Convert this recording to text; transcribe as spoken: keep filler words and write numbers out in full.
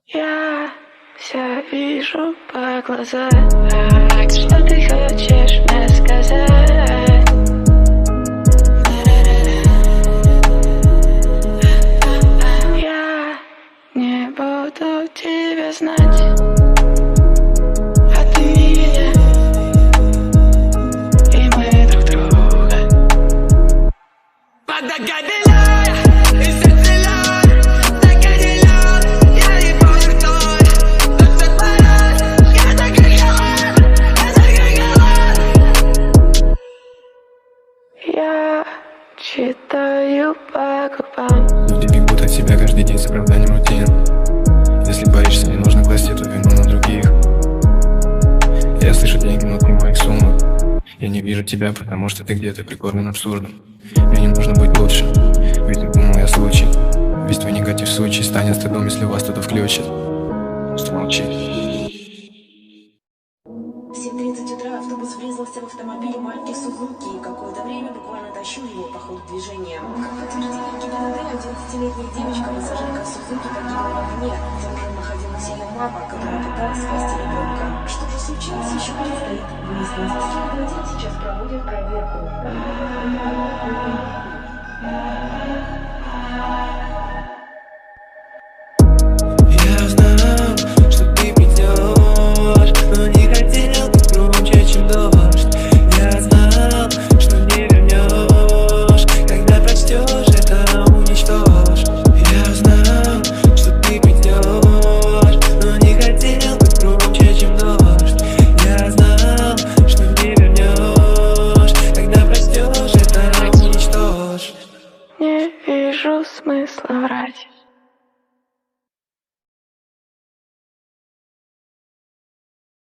Я все вижу по глазам. Что ты хочешь мне сказать? Я не буду тебя знать, а ты меня, и мы друг друга. Я читаю по губам. Люди бегут от себя каждый день с оправданием рутин. Если боишься, не нужно класть эту вину на других. Я слышу деньги внутри моих сумок. Я не вижу тебя, потому что ты где-то прикормлен абсурдом. Мне не нужно быть лучше, ведь не думал я случай. Весь твой негатив случай станет стыдом, если вас кто-то включит. Просто молчи. В семь тридцать утра автобус врезался в автомобиль марки Сузуки и какое-то время буквально тащил его по ходу движения. Как подтверждение ГИБДД, одиннадцатилетняя девочка, пассажирка Сузуки, погибла в огне. За рулем находилась ее мама, которая пыталась спасти ребенка. Что же случилось, еще предстоит выяснить. Следователи сейчас проводят проверку.